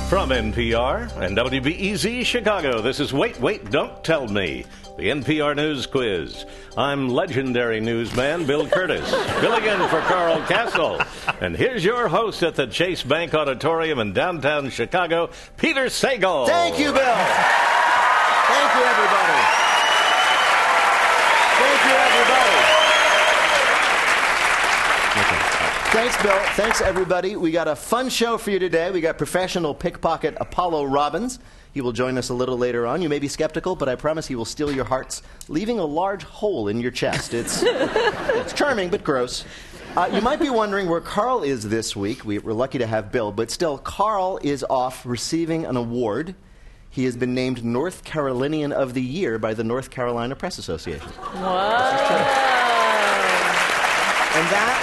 From NPR and WBEZ Chicago, this is Wait, Wait, Don't Tell Me, the NPR News Quiz. I'm legendary newsman Bill Curtis, filling in for Carl Castle. And here's your host at the Chase Bank Auditorium in downtown Chicago, Peter Sagal. Thank you, Bill. Thank you, everybody. Thank you, everybody. Thanks, Bill. Thanks, everybody. We got a fun show for you today. We got professional pickpocket Apollo Robbins. He will join us a little later on. You may be skeptical, but I promise he will steal your hearts, leaving a large hole in your chest. It's charming, but gross. You might be wondering where Carl is this week. We're lucky to have Bill, but still, Carl is off receiving an award. He has been named North Carolinian of the Year by the North Carolina Press Association. Whoa. This is true. And that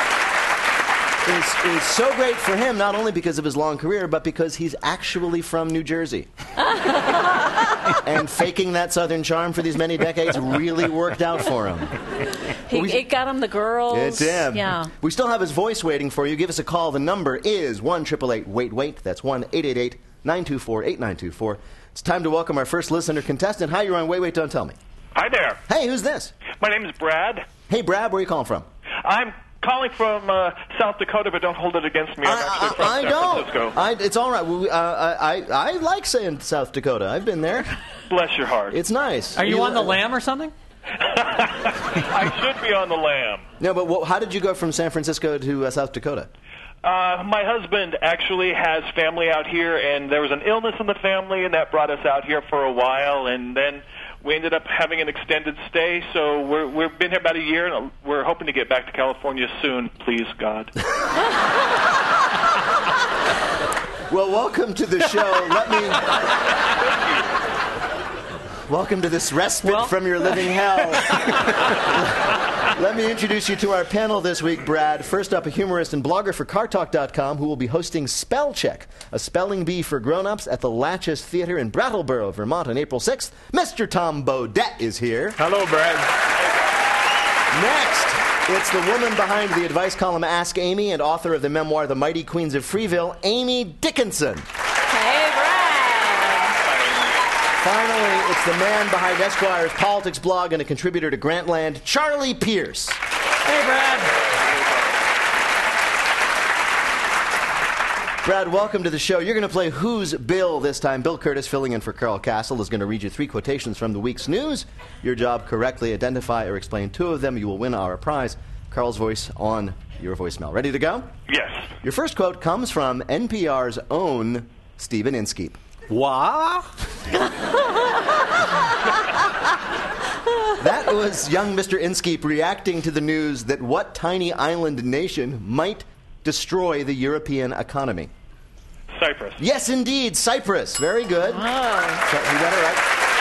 is so great for him, not only because of his long career, but because he's actually from New Jersey. And faking that Southern charm for these many decades really worked out for him. It got him the girls. It did. Yeah. We still have his voice waiting for you. Give us a call. The number is 1-888-WAIT-WAIT. That's 1-888-924-8924. It's time to welcome our first listener contestant. Hi, you're on Wait, Wait, Don't Tell Me. Hi there. Hey, who's this? My name is Brad. Hey, Brad, where are you calling from? I'm calling from South Dakota, but don't hold it against me. I'm actually from San Francisco. It's all right. I like saying South Dakota. I've been there. Bless your heart. It's nice. Are you on the lam or something? I should be on the lam. No, but how did you go from San Francisco to South Dakota? My husband actually has family out here, and there was an illness in the family, and that brought us out here for a while, and then we ended up having an extended stay, so we've been here about a year, and we're hoping to get back to California soon, please, God. Well, welcome to the show. Welcome to this respite from your living hell. Let me introduce you to our panel this week, Brad. First up, a humorist and blogger for CarTalk.com who will be hosting Spell Check, a spelling bee for grown-ups at the Latches Theater in Brattleboro, Vermont on April 6th. Mr. Tom Bodett is here. Hello, Brad. Next, it's the woman behind the advice column Ask Amy and author of the memoir The Mighty Queens of Freeville, Amy Dickinson. Hey, Brad. Finally, it's the man behind Esquire's politics blog and a contributor to Grantland, Charlie Pierce. Hey, Brad. Brad, welcome to the show. You're going to play Who's Bill this time. Bill Curtis, filling in for Carl Castle, is going to read you 3 quotations from the week's news. Your job, correctly identify or explain 2 of them. You will win our prize, Carl's voice on your voicemail. Ready to go? Yes. Your first quote comes from NPR's own Stephen Inskeep. What? That was young Mr. Inskeep reacting to the news that what tiny island nation might destroy the European economy? Cyprus. Yes, indeed, Cyprus. Very good. Oh. So you got it right.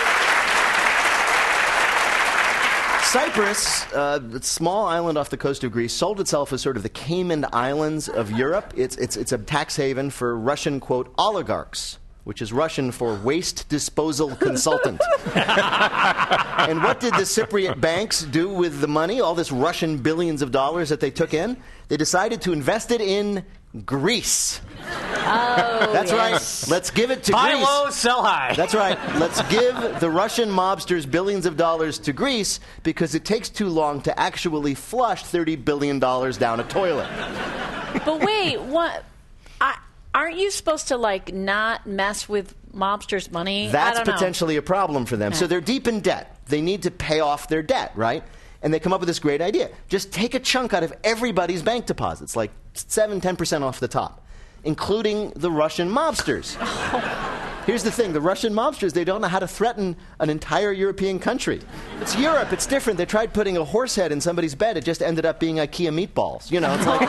Cyprus, a small island off the coast of Greece, sold itself as sort of the Cayman Islands of Europe. It's a tax haven for Russian, quote, oligarchs, which is Russian for waste disposal consultant. And what did the Cypriot banks do with the money, all this Russian billions of dollars that they took in? They decided to invest it in Greece. Oh, That's yes. right. Let's give it to Buy Greece. low, sell high. That's right. Let's give the Russian mobsters billions of dollars to Greece because it takes too long to actually flush $30 billion down a toilet. But wait, what? Aren't you supposed to, not mess with mobsters' money? That's I don't know. potentially a problem for them. So they're deep in debt. They need to pay off their debt, right? And they come up with this great idea. Just take a chunk out of everybody's bank deposits, like 7-10% off the top, including the Russian mobsters. Here's the thing. The Russian mobsters, they don't know how to threaten an entire European country. It's Europe. It's different. They tried putting a horse head in somebody's bed. It just ended up being IKEA meatballs. You know, it's like...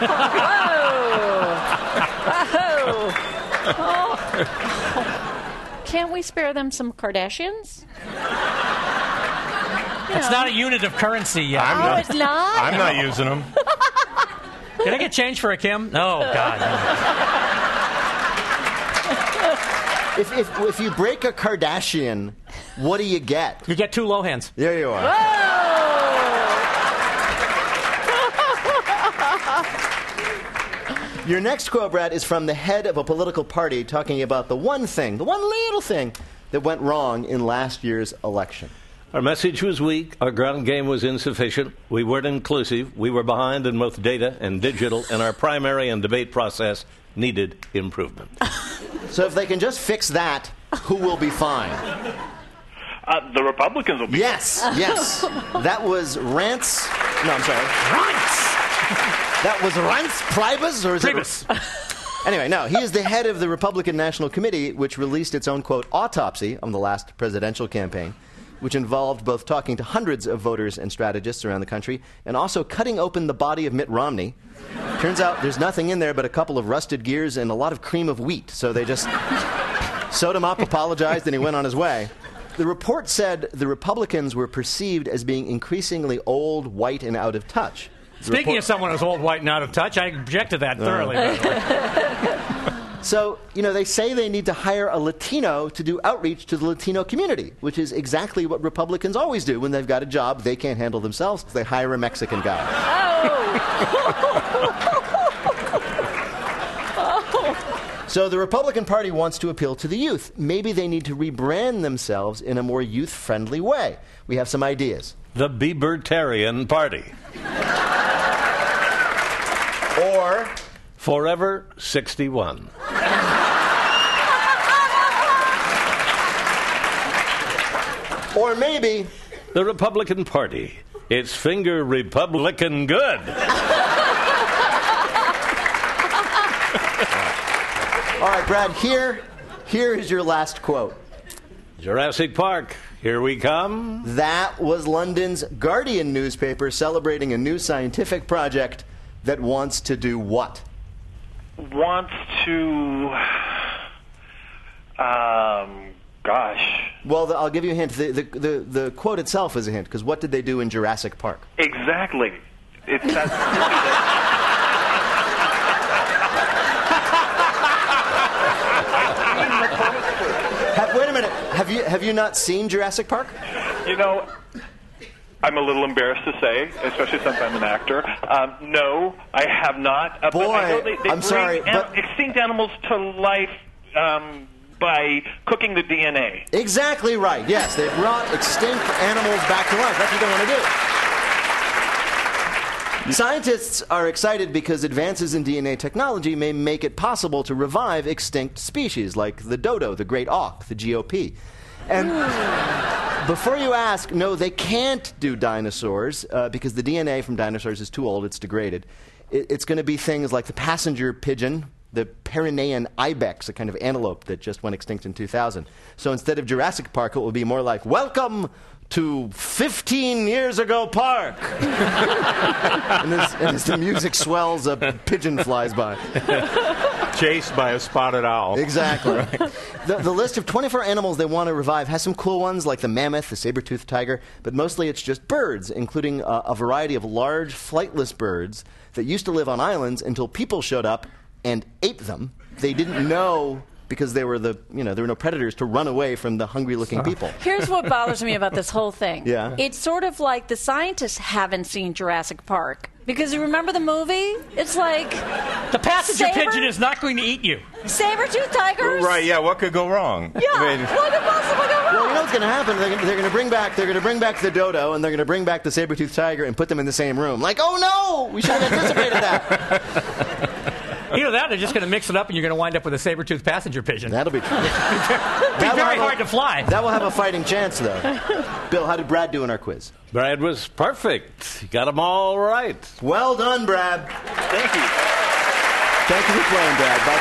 Oh. Can't we spare them some Kardashians? It's not a unit of currency yet. It's not? I'm not using them. Can I get change for a Kim? No, God. No. If you break a Kardashian, what do you get? You get 2 Lohans. There you are. Your next quote, Brad, is from the head of a political party talking about the one little thing that went wrong in last year's election. Our message was weak. Our ground game was insufficient. We weren't inclusive. We were behind in both data and digital, and our primary and debate process needed improvement. So if they can just fix that, who will be fine? The Republicans will be. Yes. That was Rance. No, I'm sorry. Rance! That was Rance Priebus, or is Priebus. it? Anyway, no, he is the head of the Republican National Committee, which released its own, quote, autopsy on the last presidential campaign, which involved both talking to hundreds of voters and strategists around the country and also cutting open the body of Mitt Romney. Turns out there's nothing in there but a couple of rusted gears and a lot of cream of wheat, so they just sewed him up, apologized, and he went on his way. The report said the Republicans were perceived as being increasingly old, white, and out of touch. Speaking of someone who's old, white, and out of touch, I objected that thoroughly. By the way. So, they say they need to hire a Latino to do outreach to the Latino community, which is exactly what Republicans always do when they've got a job they can't handle themselves. They hire a Mexican guy. So the Republican Party wants to appeal to the youth. Maybe they need to rebrand themselves in a more youth-friendly way. We have some ideas. The Biebertarian Party. Or Forever 61. Or maybe The Republican Party. It's finger Republican good. All right, Brad, here is your last quote. Jurassic Park, here we come. That was London's Guardian newspaper celebrating a new scientific project that wants to do what? Wants to... gosh. Well, I'll give you a hint. The quote itself is a hint, because what did they do in Jurassic Park? Exactly. It's that... Wait a minute. Have you not seen Jurassic Park? I'm a little embarrassed to say, especially since I'm an actor. No, I have not. Boy, but I know they I'm bring sorry, but extinct animals to life by cooking the DNA. Exactly right. Yes, they brought extinct animals back to life. That's what they want to do. Scientists are excited because advances in DNA technology may make it possible to revive extinct species like the dodo, the great auk, the GOP. And before you ask, no, they can't do dinosaurs because the DNA from dinosaurs is too old, it's degraded. It's going to be things like the passenger pigeon, the Pyrenean ibex, a kind of antelope that just went extinct in 2000. So instead of Jurassic Park, it will be more like, welcome to 15 years ago park. and as the music swells, a pigeon flies by. Chased by a spotted owl. Exactly. Right. The list of 24 animals they want to revive has some cool ones like the mammoth, the saber-toothed tiger, but mostly it's just birds, including a variety of large flightless birds that used to live on islands until people showed up and ate them. They didn't know, because there were there were no predators to run away from the hungry-looking people. Here's what bothers me about this whole thing. Yeah. It's sort of like the scientists haven't seen Jurassic Park. Because you remember the movie? It's like... The passenger pigeon is not going to eat you. Saber-toothed tigers? Right, yeah, what could go wrong? Yeah, what could possibly go wrong? Well, you know what's going to happen? They're going to bring back the dodo, and they're going to bring back the saber-toothed tiger and put them in the same room. Like, oh no! We should have anticipated that. Either that, or they're just going to mix it up, and you're going to wind up with a saber-toothed passenger pigeon. That'll be true. It'll be very hard to fly. That will have a fighting chance, though. Bill, how did Brad do in our quiz? Brad was perfect. He got them all right. Well done, Brad. Thank you. Thank you for playing, Brad. Bye.